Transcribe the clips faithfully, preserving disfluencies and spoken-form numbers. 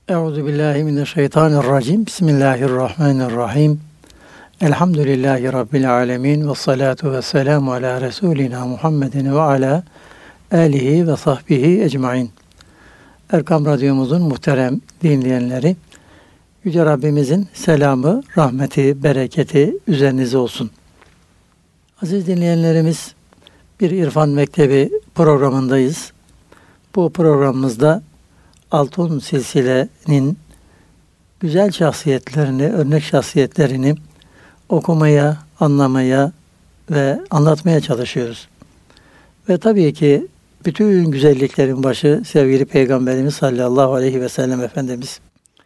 Euzu billahi mineşşeytanirracim. Bismillahirrahmanirrahim. Elhamdülillahi rabbil alamin ve salatu vesselamu ala resulina Muhammedin ve ala alihi ve sahbihi ecmaîn. Erkam Radyomuzun muhterem dinleyenleri, Yüce Rabbimizin selamı, rahmeti, bereketi üzerinize olsun. Aziz dinleyenlerimiz, bir İrfan Mektebi programındayız. Bu programımızda Altun Silsile'nin güzel şahsiyetlerini, örnek şahsiyetlerini okumaya, anlamaya ve anlatmaya çalışıyoruz. Ve tabii ki bütün güzelliklerin başı sevgili Peygamberimiz sallallahu aleyhi ve sellem Efendimiz.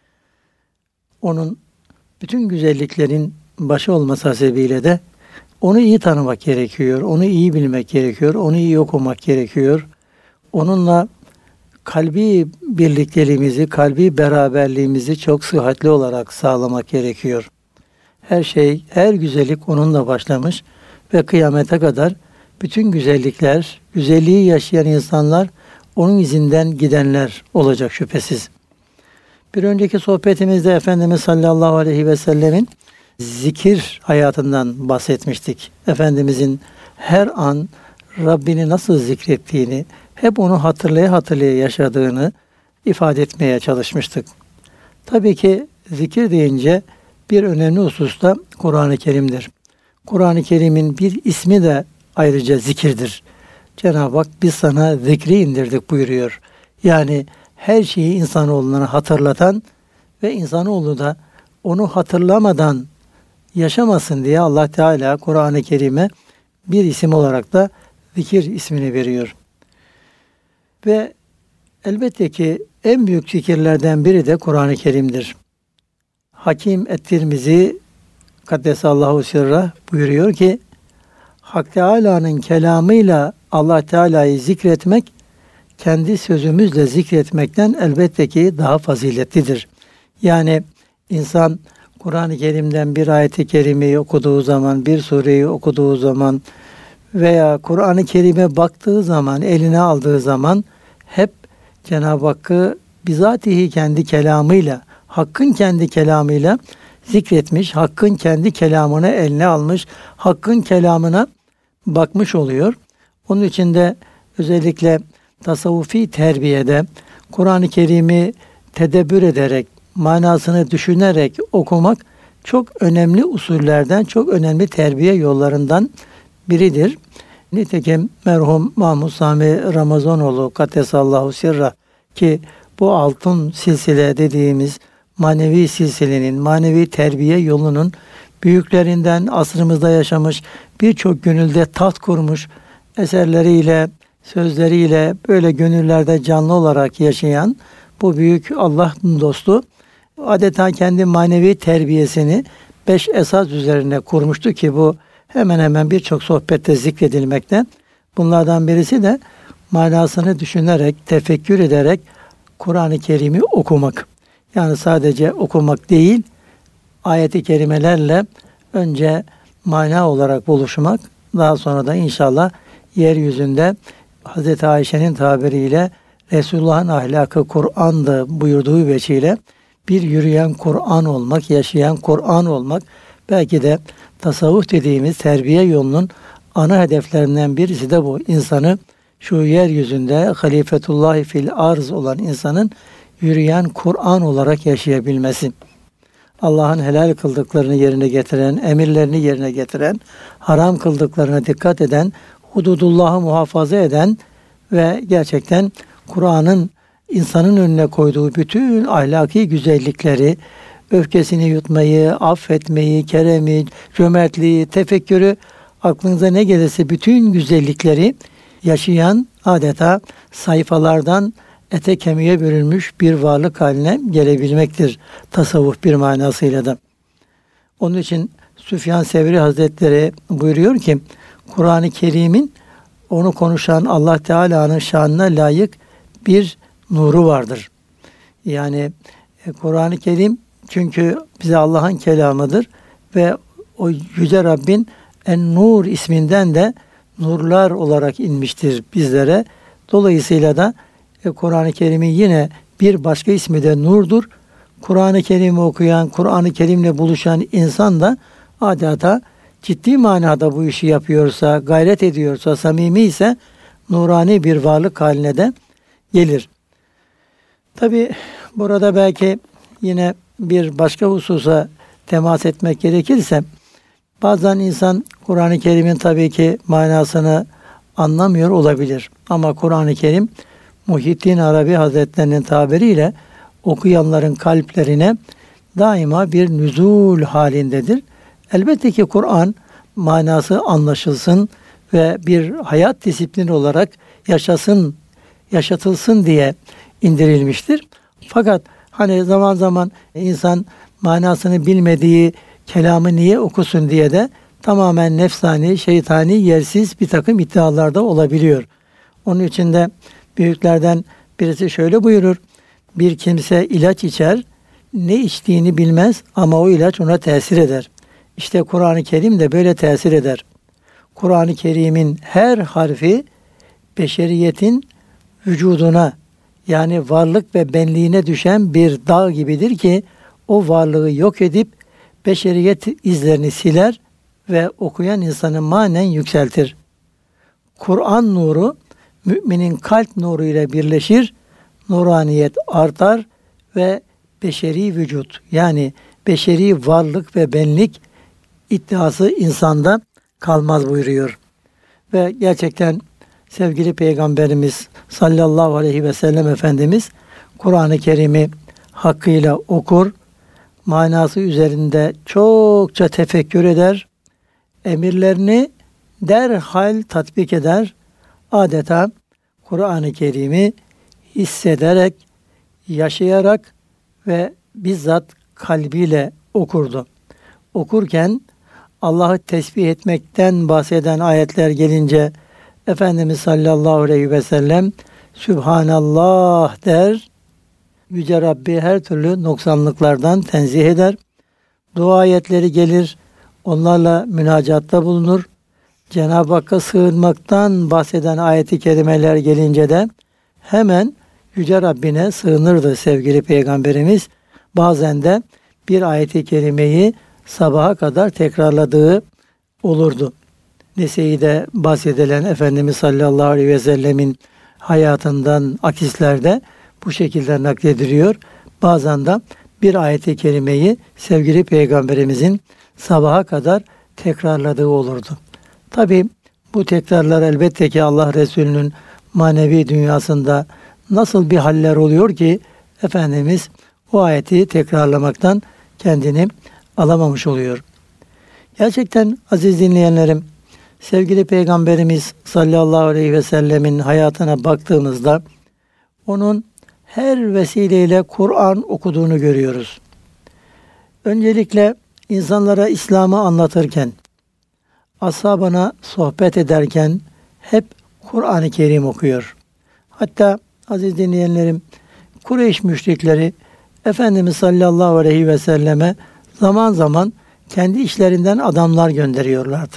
Onun bütün güzelliklerin başı olması hasebiyle de onu iyi tanımak gerekiyor, onu iyi bilmek gerekiyor, onu iyi okumak gerekiyor. Onunla kalbi birlikteliğimizi, kalbi beraberliğimizi çok sıhhatli olarak sağlamak gerekiyor. Her şey, her güzellik onunla başlamış ve kıyamete kadar bütün güzellikler, güzelliği yaşayan insanlar onun izinden gidenler olacak şüphesiz. Bir önceki sohbetimizde Efendimiz sallallahu aleyhi ve sellemin zikir hayatından bahsetmiştik. Efendimizin her an Rabbini nasıl zikrettiğini, hep onu hatırlaya hatırlaya yaşadığını ifade etmeye çalışmıştık. Tabii ki zikir deyince bir önemli husus da Kur'an-ı Kerim'dir. Kur'an-ı Kerim'in bir ismi de ayrıca zikirdir. Cenab-ı Hak biz sana zikri indirdik buyuruyor. Yani her şeyi insanoğluna hatırlatan ve insanoğlu da onu hatırlamadan yaşamasın diye Allah Teala Kur'an-ı Kerim'e bir isim olarak da zikir ismini veriyor. Ve elbette ki en büyük zikirlerden biri de Kur'an-ı Kerim'dir. Hakim et-Tirmizi Kaddesallahu sirrah buyuruyor ki, Hak Teâlâ'nın kelamıyla Allah Teala'yı zikretmek, kendi sözümüzle zikretmekten elbette ki daha faziletlidir. Yani insan Kur'an-ı Kerim'den bir ayet-i kerimeyi okuduğu zaman, bir sureyi okuduğu zaman veya Kur'an-ı Kerim'e baktığı zaman, eline aldığı zaman hep Cenab-ı Hakk'ı bizatihi kendi kelamıyla, Hakk'ın kendi kelamıyla zikretmiş, Hakk'ın kendi kelamını eline almış, Hakk'ın kelamına bakmış oluyor. Onun için de özellikle tasavvufi terbiyede Kur'an-ı Kerim'i tedebbür ederek, manasını düşünerek okumak çok önemli usullerden, çok önemli terbiye yollarından biridir. Nitekim merhum Mahmud Sami Ramazanoğlu Kaddesallahu sirrah ki bu altın silsile dediğimiz manevi silsilenin, manevi terbiye yolunun büyüklerinden, asrımızda yaşamış, birçok gönülde taht kurmuş, eserleriyle, sözleriyle böyle gönüllerde canlı olarak yaşayan bu büyük Allah dostu adeta kendi manevi terbiyesini beş esas üzerine kurmuştu ki bu hemen hemen birçok sohbette zikredilmekte. Bunlardan birisi de manasını düşünerek, tefekkür ederek Kur'an-ı Kerim'i okumak. Yani sadece okumak değil, ayet-i kerimelerle önce mana olarak buluşmak, daha sonra da inşallah yeryüzünde Hazreti Ayşe'nin tabiriyle Resulullah'ın ahlakı Kur'an'dı buyurduğu veçile bir yürüyen Kur'an olmak, yaşayan Kur'an olmak, belki de tasavvuf dediğimiz terbiye yolunun ana hedeflerinden birisi de bu. İnsanı şu yeryüzünde halifetullahi fil arz olan insanın yürüyen Kur'an olarak yaşayabilmesi. Allah'ın helal kıldıklarını yerine getiren, emirlerini yerine getiren, haram kıldıklarına dikkat eden, hududullah'ı muhafaza eden ve gerçekten Kur'an'ın insanın önüne koyduğu bütün ahlaki güzellikleri, öfkesini yutmayı, affetmeyi, keremi, cömertliği, tefekkürü, aklınıza ne gelirse bütün güzellikleri yaşayan adeta sayfalardan ete kemiğe bürünmüş bir varlık haline gelebilmektir tasavvuf bir manasıyla da. Onun için Süfyan Sevri Hazretleri buyuruyor ki, Kur'an-ı Kerim'in onu konuşan Allah Teala'nın şanına layık bir nuru vardır. Yani Kur'an-ı Kerim çünkü bize Allah'ın kelamıdır ve o Yüce Rabbin En-Nur isminden de nurlar olarak inmiştir bizlere. Dolayısıyla da Kur'an-ı Kerim'in yine Bir başka ismi de nurdur. Kur'an-ı Kerim'i okuyan, Kur'an-ı Kerim'le buluşan insan da adeta ciddi manada bu işi yapıyorsa, gayret ediyorsa, samimi ise nurani bir varlık haline de gelir. Tabi burada belki yine bir başka hususa temas etmek gerekirse, bazen insan Kur'an-ı Kerim'in tabii ki manasını anlamıyor olabilir. Ama Kur'an-ı Kerim Muhyiddin Arabi Hazretlerinin tabiriyle okuyanların kalplerine daima bir nüzul halindedir. Elbette ki Kur'an manası anlaşılsın ve bir hayat disiplini olarak yaşasın, yaşatılsın diye indirilmiştir. Fakat hani zaman zaman insan manasını bilmediği kelamı niye okusun diye de tamamen nefsani, şeytani, yersiz bir takım iddialarda olabiliyor. Onun için de büyüklerden birisi şöyle buyurur: bir kimse ilaç içer, ne içtiğini bilmez ama o ilaç ona tesir eder. İşte Kur'an-ı Kerim de böyle tesir eder. Kur'an-ı Kerim'in her harfi beşeriyetin vücuduna, yani varlık ve benliğine düşen bir dağ gibidir ki o varlığı yok edip beşeriyet izlerini siler ve okuyan insanı manen yükseltir. Kur'an nuru müminin kalp nuru ile birleşir, nuraniyet artar ve beşeri vücut, yani beşeri varlık ve benlik iddiası insanda kalmaz buyuruyor. Ve gerçekten sevgili Peygamberimiz sallallahu aleyhi ve sellem Efendimiz Kur'an-ı Kerim'i hakkıyla okur, manası üzerinde çokça tefekkür eder, emirlerini derhal tatbik eder, adeta Kur'an-ı Kerim'i hissederek, yaşayarak ve bizzat kalbiyle okurdu. Okurken Allah'ı tesbih etmekten bahseden ayetler gelince Efendimiz sallallahu aleyhi ve sellem Sübhanallah der, Yüce Rabbi her türlü noksanlıklardan tenzih eder. Dua ayetleri gelir, onlarla münacatta bulunur. Cenab-ı Hakk'a sığınmaktan bahseden ayet-i kerimeler gelince de hemen Yüce Rabbine sığınırdı sevgili Peygamberimiz. Bazen de bir ayet-i kerimeyi sabaha kadar tekrarladığı olurdu. Nese'de bahsedilen Efendimiz sallallahu aleyhi ve sellemin hayatından akislerde bu şekilde naklediliyor. Bazen de bir ayet-i kerimeyi sevgili Peygamberimizin sabaha kadar tekrarladığı olurdu. Tabi bu tekrarlar elbette ki Allah Resulü'nün manevi dünyasında nasıl bir haller oluyor ki Efendimiz o ayeti tekrarlamaktan kendini alamamış oluyor. Gerçekten aziz dinleyenlerim, sevgili Peygamberimiz sallallahu aleyhi ve sellemin hayatına baktığımızda onun her vesileyle Kur'an okuduğunu görüyoruz. Öncelikle insanlara İslam'ı anlatırken, ashabına sohbet ederken hep Kur'an-ı Kerim okuyor. Hatta aziz dinleyenlerim, Kureyş müşrikleri Efendimiz sallallahu aleyhi ve selleme zaman zaman kendi işlerinden adamlar gönderiyorlardı.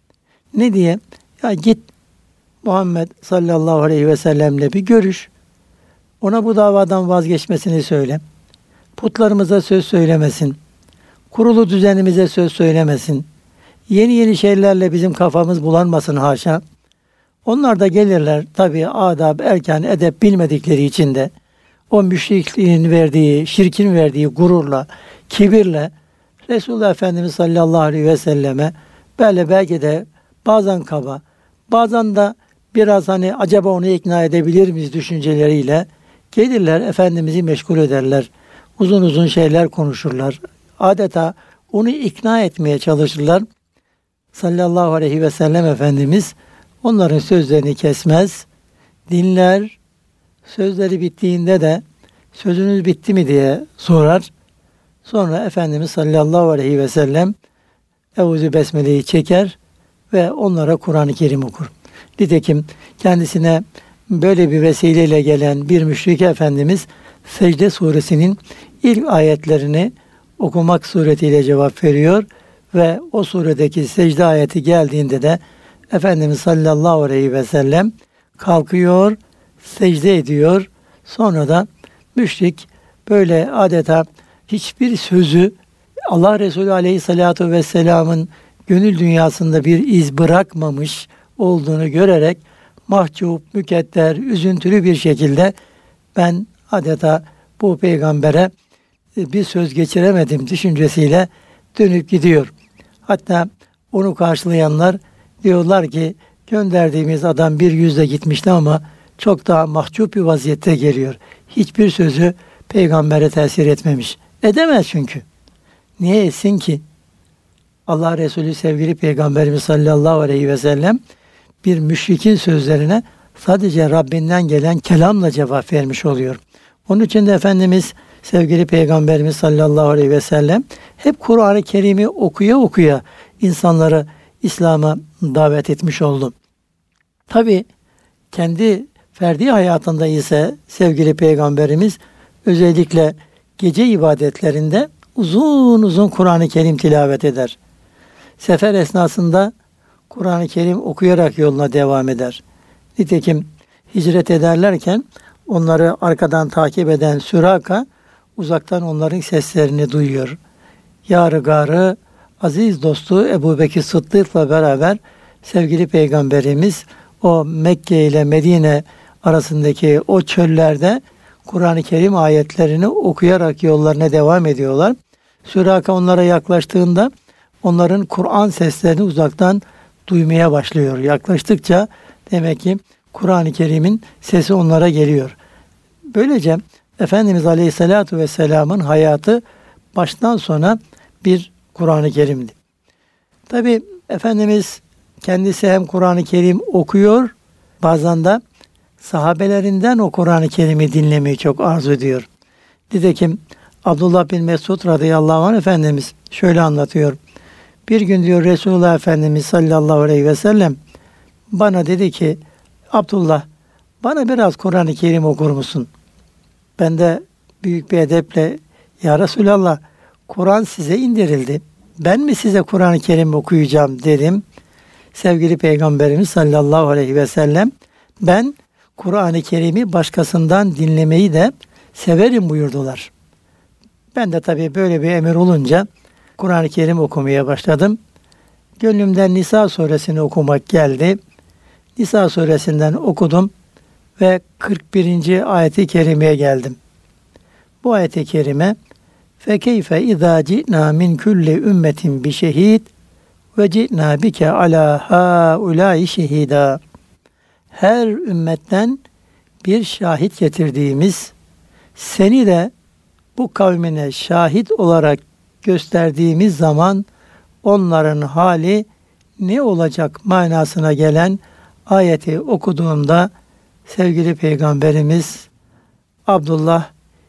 Ne diye? Ya git Muhammed sallallahu aleyhi ve sellemle bir görüş. Ona bu davadan vazgeçmesini söyle. Putlarımıza söz söylemesin. Kurulu düzenimize söz söylemesin. Yeni yeni şeylerle bizim kafamız bulanmasın haşa. Onlar da gelirler tabi adab, erkan, edep bilmedikleri için de o müşrikliğin verdiği, şirkin verdiği gururla, kibirle Resulullah Efendimiz sallallahu aleyhi ve selleme böyle belki de bazen kaba, bazen de biraz hani acaba onu ikna edebilir miyiz düşünceleriyle gelirler, Efendimiz'i meşgul ederler. Uzun uzun şeyler konuşurlar. Adeta onu ikna etmeye çalışırlar. Sallallahu aleyhi ve sellem Efendimiz onların sözlerini kesmez, dinler. Sözleri bittiğinde de sözünüz bitti mi diye sorar. Sonra Efendimiz sallallahu aleyhi ve sellem Eûzü Besmele'yi çeker ve onlara Kur'an-ı Kerim okur. Nitekim kendisine böyle bir vesileyle gelen bir müşrike Efendimiz Secde suresinin ilk ayetlerini okumak suretiyle cevap veriyor ve o suredeki secde ayeti geldiğinde de Efendimiz sallallahu aleyhi ve sellem kalkıyor, secde ediyor. Sonra da müşrik böyle adeta hiçbir sözü Allah Resulü Aleyhisselatü Vesselam'ın gönül dünyasında bir iz bırakmamış olduğunu görerek mahcup, mükedder, üzüntülü bir şekilde ben adeta bu peygambere bir söz geçiremedim düşüncesiyle dönüp gidiyor. Hatta onu karşılayanlar diyorlar ki gönderdiğimiz adam bir yüzle gitmişti ama çok daha mahcup bir vaziyette geliyor. Hiçbir sözü peygambere tesir etmemiş. Edemez çünkü. Niye etsin ki? Allah Resulü sevgili Peygamberimiz sallallahu aleyhi ve sellem bir müşrikin sözlerine sadece Rabbinden gelen kelamla cevap vermiş oluyor. Onun için de Efendimiz sevgili Peygamberimiz sallallahu aleyhi ve sellem hep Kur'an-ı Kerim'i okuya okuya insanları İslam'a davet etmiş oldu. Tabi kendi ferdi hayatında ise sevgili Peygamberimiz özellikle gece ibadetlerinde uzun uzun Kur'an-ı Kerim tilavet eder. Sefer esnasında Kur'an-ı Kerim okuyarak yoluna devam eder. Nitekim hicret ederlerken onları arkadan takip eden Süraka uzaktan onların seslerini duyuyor. Yar-ı garı aziz dostu Ebu Bekir Sıddık'la beraber sevgili Peygamberimiz o Mekke ile Medine arasındaki o çöllerde Kur'an-ı Kerim ayetlerini okuyarak yollarına devam ediyorlar. Süraka onlara yaklaştığında onların Kur'an seslerini uzaktan duymaya başlıyor. Yaklaştıkça demek ki Kur'an-ı Kerim'in sesi onlara geliyor. Böylece Efendimiz Aleyhisselatü Vesselam'ın hayatı baştan sona bir Kur'an-ı Kerim'di. Tabi Efendimiz kendisi hem Kur'an-ı Kerim okuyor, bazen de sahabelerinden o Kur'an-ı Kerim'i dinlemeyi çok arzu ediyor. Nitekim Abdullah bin Mesud radıyallahu anh Efendimiz şöyle anlatıyor. Bir gün diyor Resulullah Efendimiz sallallahu aleyhi ve sellem bana dedi ki Abdullah bana biraz Kur'an-ı Kerim okur musun? Ben de büyük bir edeple ya Resulallah Kur'an size indirildi. Ben mi size Kur'an-ı Kerim okuyacağım dedim. Sevgili Peygamberimiz sallallahu aleyhi ve sellem ben Kur'an-ı Kerim'i başkasından dinlemeyi de severim buyurdular. Ben de tabii böyle bir emir olunca Kur'an-ı Kerim okumaya başladım. Gönlümden Nisa suresini okumak geldi. Nisa suresinden okudum ve kırk birinci ayeti kerimeye geldim. Bu ayeti kerime فَكَيْفَ اِذَا جِئْنَا مِنْ كُلِّ اُمَّةٍ بِشَهِيدٍ وَجِئْنَا بِكَ عَلَى هَٰؤُلَٰئِ شَهِيدًا Her ümmetten bir şahit getirdiğimiz, seni de bu kavmine şahit olarak gösterdiğimiz zaman onların hali ne olacak manasına gelen ayeti okuduğumda sevgili Peygamberimiz Abdullah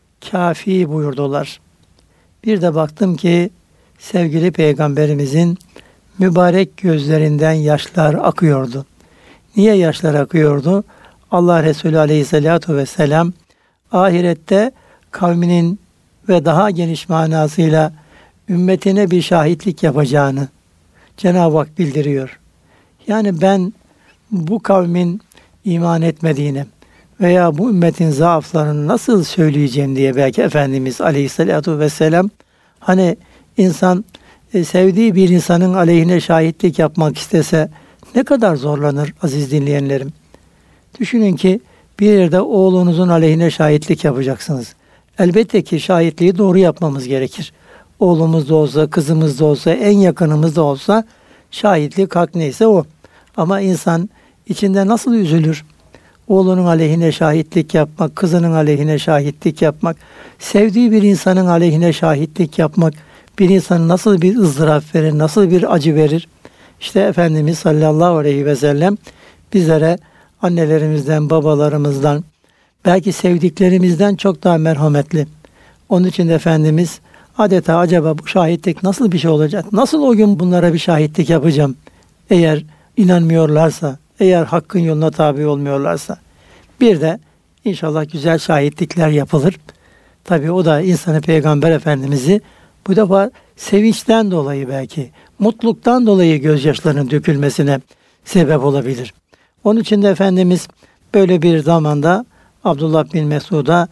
kafi buyurdular. Bir de baktım ki sevgili Peygamberimizin mübarek gözlerinden yaşlar akıyordu. Niye yaşlar akıyordu? Allah Resulü Aleyhisselatü Vesselam ahirette kavminin ve daha geniş manasıyla ümmetine bir şahitlik yapacağını Cenab-ı Hak bildiriyor. Yani ben bu kavmin iman etmediğini veya bu ümmetin zaaflarını nasıl söyleyeceğim diye belki Efendimiz Aleyhisselatü Vesselam hani insan e, sevdiği bir insanın aleyhine şahitlik yapmak istese ne kadar zorlanır aziz dinleyenlerim. Düşünün ki bir yerde oğlunuzun aleyhine şahitlik yapacaksınız. Elbette ki şahitliği doğru yapmamız gerekir. Oğlumuz da olsa, kızımız da olsa, en yakınımız da olsa şahitlik hak neyse o. Ama insan içinde nasıl üzülür? Oğlunun aleyhine şahitlik yapmak, kızının aleyhine şahitlik yapmak, sevdiği bir insanın aleyhine şahitlik yapmak, bir insanın nasıl bir ızdırap verir, nasıl bir acı verir? İşte Efendimiz sallallahu aleyhi ve sellem bizlere annelerimizden, babalarımızdan, belki sevdiklerimizden çok daha merhametli. Onun için de Efendimiz adeta acaba bu şahitlik nasıl bir şey olacak? Nasıl o gün bunlara bir şahitlik yapacağım? Eğer inanmıyorlarsa, eğer hakkın yoluna tabi olmuyorlarsa. Bir de inşallah güzel şahitlikler yapılır. Tabii o da insanı Peygamber Efendimiz'i bu defa sevinçten dolayı belki, mutluluktan dolayı gözyaşlarının dökülmesine sebep olabilir. Onun için de Efendimiz böyle bir zamanda Abdullah bin Mesud'a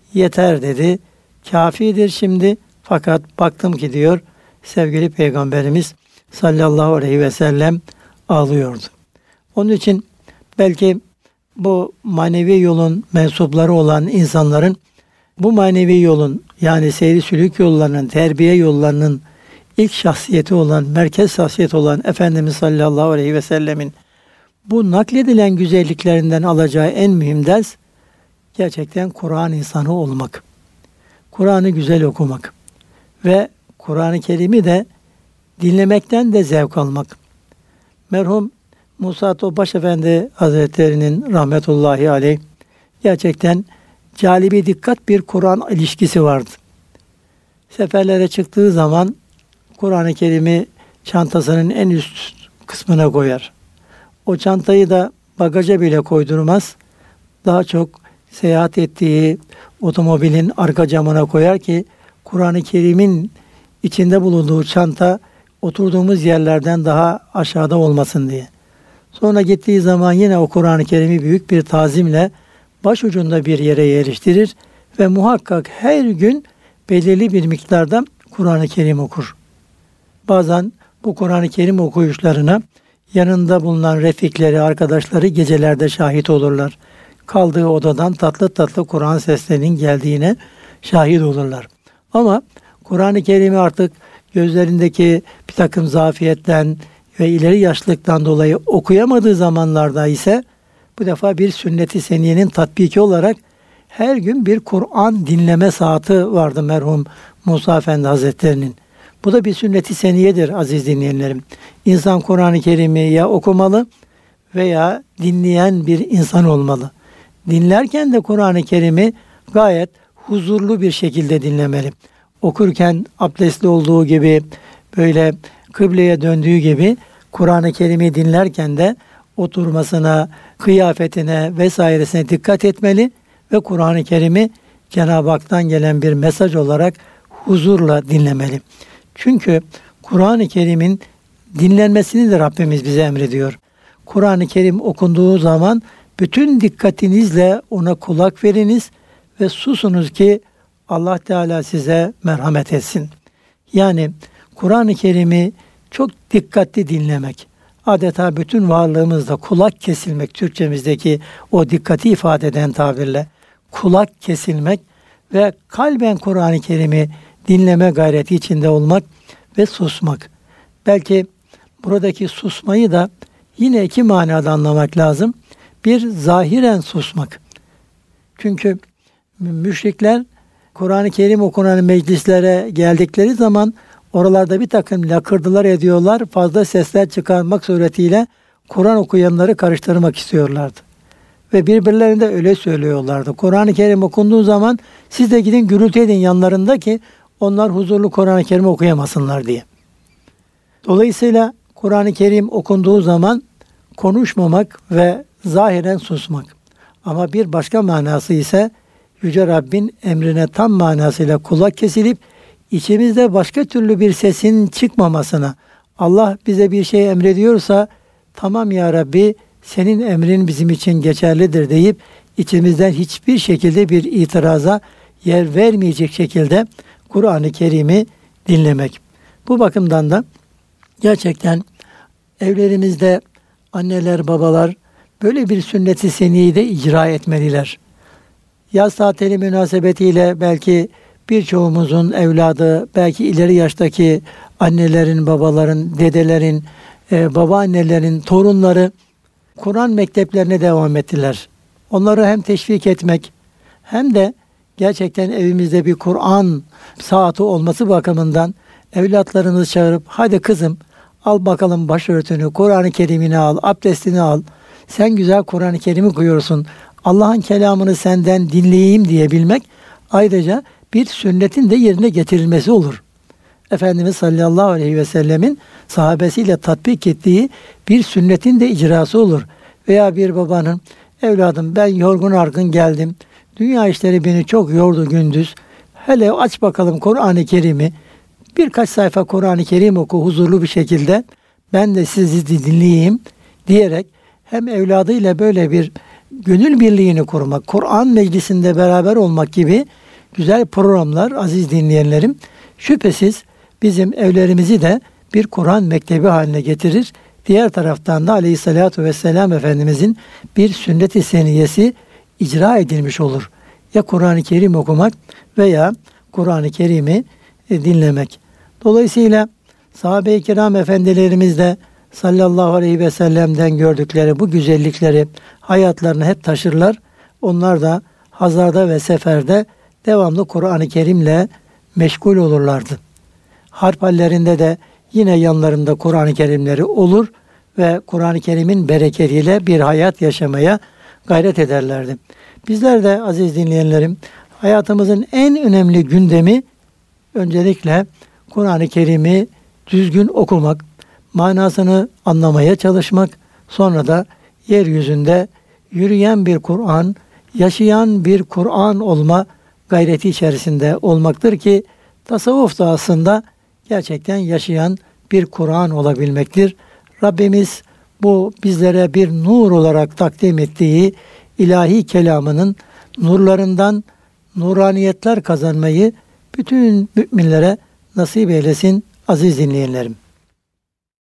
yeter dedi. Kafidir şimdi. Fakat baktım ki diyor sevgili Peygamberimiz sallallahu aleyhi ve sellem ağlıyordu. Onun için belki bu manevi yolun mensupları olan insanların bu manevi yolun yani seyri sülük yollarının, terbiye yollarının ilk şahsiyeti olan, merkez şahsiyeti olan Efendimiz sallallahu aleyhi ve sellemin bu nakledilen güzelliklerinden alacağı en mühim ders gerçekten Kur'an insanı olmak. Kur'an'ı güzel okumak ve Kur'an-ı Kerim'i de dinlemekten de zevk almak. Merhum Musa Topbaş Efendi Hazretleri'nin rahmetullahi aleyh gerçekten calibi dikkat bir Kur'an ilişkisi vardı. Seferlere çıktığı zaman Kur'an-ı Kerim'i çantasının en üst kısmına koyar. O çantayı da bagaja bile koydurmaz. Daha çok seyahat ettiği otomobilin arka camına koyar ki Kur'an-ı Kerim'in içinde bulunduğu çanta oturduğumuz yerlerden daha aşağıda olmasın diye. Sonra gittiği zaman yine o Kur'an-ı Kerim'i büyük bir tazimle başucunda bir yere yerleştirir ve muhakkak her gün belirli bir miktarda Kur'an-ı Kerim okur. Bazen bu Kur'an-ı Kerim okuyuşlarına yanında bulunan refikleri, arkadaşları gecelerde şahit olurlar. Kaldığı odadan tatlı tatlı Kur'an seslerinin geldiğine şahit olurlar. Ama Kur'an-ı Kerim'i artık gözlerindeki bir takım zafiyetten ve ileri yaşlılıktan dolayı okuyamadığı zamanlarda ise bu defa bir sünnet-i seniyenin tatbiki olarak her gün bir Kur'an dinleme saati vardı merhum Musa Efendi Hazretleri'nin. Bu da bir sünnet-i seniyedir aziz dinleyenlerim. İnsan Kur'an-ı Kerim'i ya okumalı veya dinleyen bir insan olmalı. Dinlerken de Kur'an-ı Kerim'i gayet huzurlu bir şekilde dinlemeli. Okurken abdestli olduğu gibi, böyle kıbleye döndüğü gibi Kur'an-ı Kerim'i dinlerken de oturmasına, kıyafetine vesairesine dikkat etmeli ve Kur'an-ı Kerim'i Cenab-ı Hak'tan gelen bir mesaj olarak huzurla dinlemeli. Çünkü Kur'an-ı Kerim'in dinlenmesini de Rabbimiz bize emrediyor. Kur'an-ı Kerim okunduğu zaman bütün dikkatinizle ona kulak veriniz ve susunuz ki Allah Teala size merhamet etsin. Yani Kur'an-ı Kerim'i çok dikkatli dinlemek, adeta bütün varlığımızda kulak kesilmek, Türkçemizdeki o dikkati ifade eden tabirle kulak kesilmek ve kalben Kur'an-ı Kerim'i dinleme gayreti içinde olmak ve susmak. Belki buradaki susmayı da yine iki manada anlamak lazım. Bir, zahiren susmak. Çünkü müşrikler Kur'an-ı Kerim okunan meclislere geldikleri zaman oralarda bir takım lakırdılar ediyorlar. Fazla sesler çıkarmak suretiyle Kur'an okuyanları karıştırmak istiyorlardı. Ve birbirlerine de öyle söylüyorlardı. Kur'an-ı Kerim okunduğu zaman siz de gidin gürültü edin yanlarında ki onlar huzurlu Kur'an-ı Kerim okuyamasınlar diye. Dolayısıyla Kur'an-ı Kerim okunduğu zaman konuşmamak ve zahiren susmak. Ama bir başka manası ise Yüce Rabbin emrine tam manasıyla kulak kesilip içimizde başka türlü bir sesin çıkmamasına, Allah bize bir şey emrediyorsa tamam ya Rabbi senin emrin bizim için geçerlidir deyip içimizden hiçbir şekilde bir itiraza yer vermeyecek şekilde Kur'an-ı Kerim'i dinlemek. Bu bakımdan da gerçekten evlerimizde anneler, babalar böyle bir sünnet-i seniyeyi de icra etmeliler. Yaz tatili münasebetiyle belki birçoğumuzun evladı, belki ileri yaştaki annelerin, babaların, dedelerin, e, babaannelerin torunları Kur'an mekteplerine devam ettiler. Onları hem teşvik etmek hem de gerçekten evimizde bir Kur'an saati olması bakımından evlatlarınızı çağırıp hadi kızım al bakalım başörtünü, Kur'an-ı Kerim'ini al, abdestini al. Sen güzel Kur'an-ı Kerim'i okuyorsun. Allah'ın kelamını senden dinleyeyim diyebilmek ayrıca bir sünnetin de yerine getirilmesi olur. Efendimiz sallallahu aleyhi ve sellemin sahabesiyle tatbik ettiği bir sünnetin de icrası olur. Veya bir babanın evladım ben yorgun argın geldim. Dünya işleri beni çok yordu gündüz. Hele aç bakalım Kur'an-ı Kerim'i. Birkaç sayfa Kur'an-ı Kerim oku huzurlu bir şekilde. Ben de sizi dinleyeyim diyerek hem evladıyla böyle bir gönül birliğini kurmak, Kur'an meclisinde beraber olmak gibi güzel programlar aziz dinleyenlerim şüphesiz bizim evlerimizi de bir Kur'an mektebi haline getirir. Diğer taraftan da Aleyhisselatü Vesselam Efendimizin bir sünnet-i seniyesi icra edilmiş olur. Ya Kur'an-ı Kerim okumak veya Kur'an-ı Kerim'i e, dinlemek. Dolayısıyla sahabe-i kiram efendilerimiz de sallallahu aleyhi ve sellem'den gördükleri bu güzellikleri hayatlarına hep taşırlar. Onlar da hazarda ve seferde devamlı Kur'an-ı Kerim'le meşgul olurlardı. Harp hallerinde de yine yanlarında Kur'an-ı Kerimleri olur ve Kur'an-ı Kerim'in bereketiyle bir hayat yaşamaya gayret ederlerdi. Bizler de aziz dinleyenlerim hayatımızın en önemli gündemi öncelikle Kur'an-ı Kerim'i düzgün okumak, manasını anlamaya çalışmak, sonra da yeryüzünde yürüyen bir Kur'an, yaşayan bir Kur'an olma gayreti içerisinde olmaktır ki tasavvuf da aslında gerçekten yaşayan bir Kur'an olabilmektir. Rabbimiz bu bizlere bir nur olarak takdim ettiği ilahi kelamının nurlarından nuraniyetler kazanmayı bütün müminlere nasip eylesin aziz dinleyenlerim.